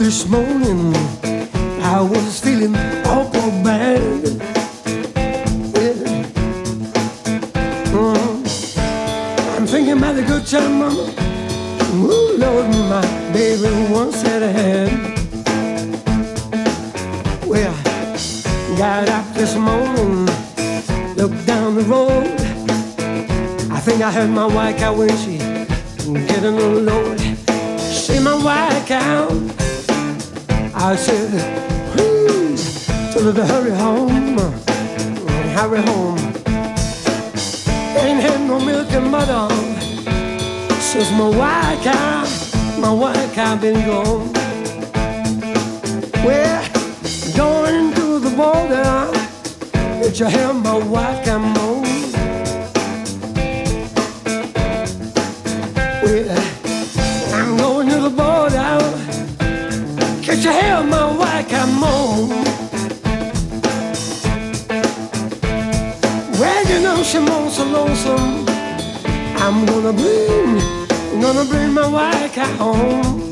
this morning, I was feeling awful bad. Yeah. I'm thinking about the good time, mama. Ooh, Lord, my baby once had a hand. Well, got up this morning, looked down the road. I think I heard my white cow when she getting a load. See my white cow. I said, please, tell her to hurry home, hurry home. Ain't had no milk and butter since my white cow been gone. Well, going to the border, did you hear my white cow moan? Well, I'm going to the border, did you hear my white cow moan? Well, you know she moans so lonesome, I'm gonna bring my white cow home.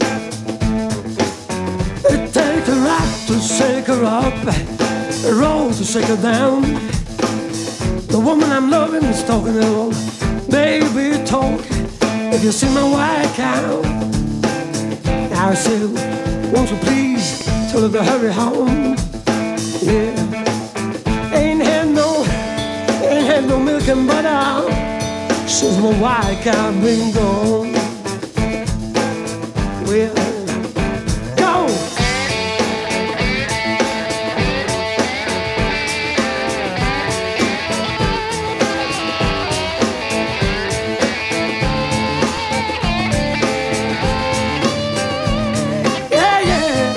It takes a rock to shake her up, a roll to shake her down. The woman I'm loving is talking a little baby talk. If you see my white cow, I said, won't you please tell her to hurry home? Yeah, ain't had no milk and butter since my white cow been gone. Well, go! Yeah, yeah.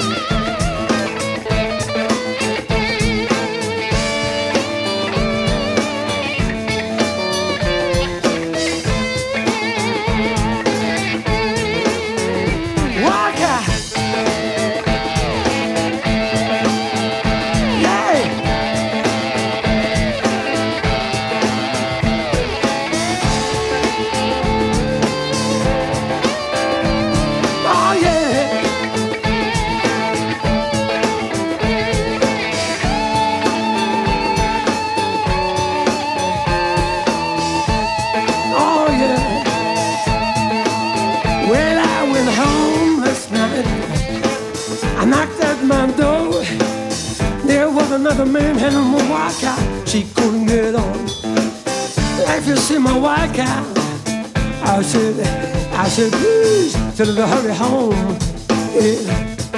I knocked at my door. There was another man handling my white cow. She couldn't get on. If you see my white cow, I said, please tell her to hurry home. Yeah.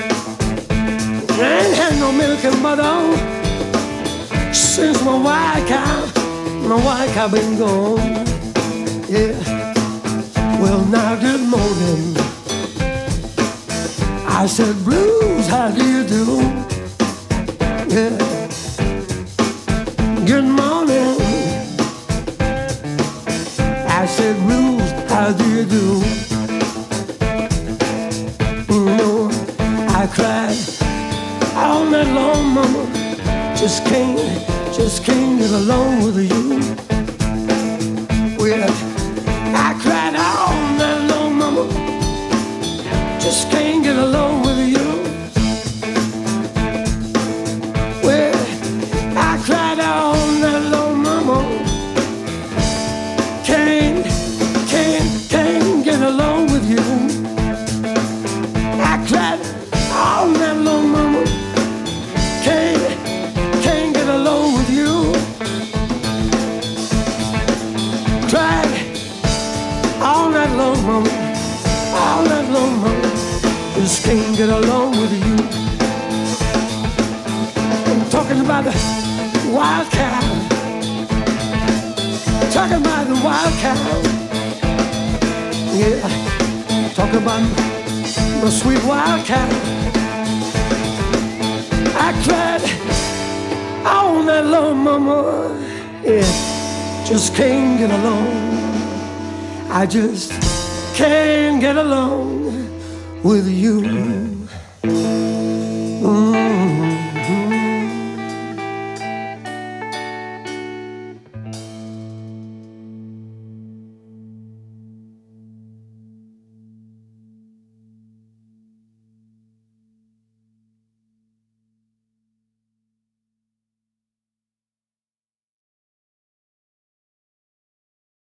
I ain't had no milk and butter since my white cow been gone. Yeah. Well, now good morning. I said, Blues, how do you do? Yeah. Good morning. I said, Blues, how do you do? You know, I cried all night long, mama. Just can't get along with you. Well, I cried all night long, mama. Just can't get along with you. Well, I cried all night long, mama. Can't get along with you. I cried all night long, mama. Can't get along with you. Cried all night long, mama. All night long, mama. Just can't get along with you. I'm talking about the wild cow. Talking about the wild cow. Yeah, talking about my sweet wild cow. I cried all night long, mama. Yeah, just can't get along. I just can't get along with you.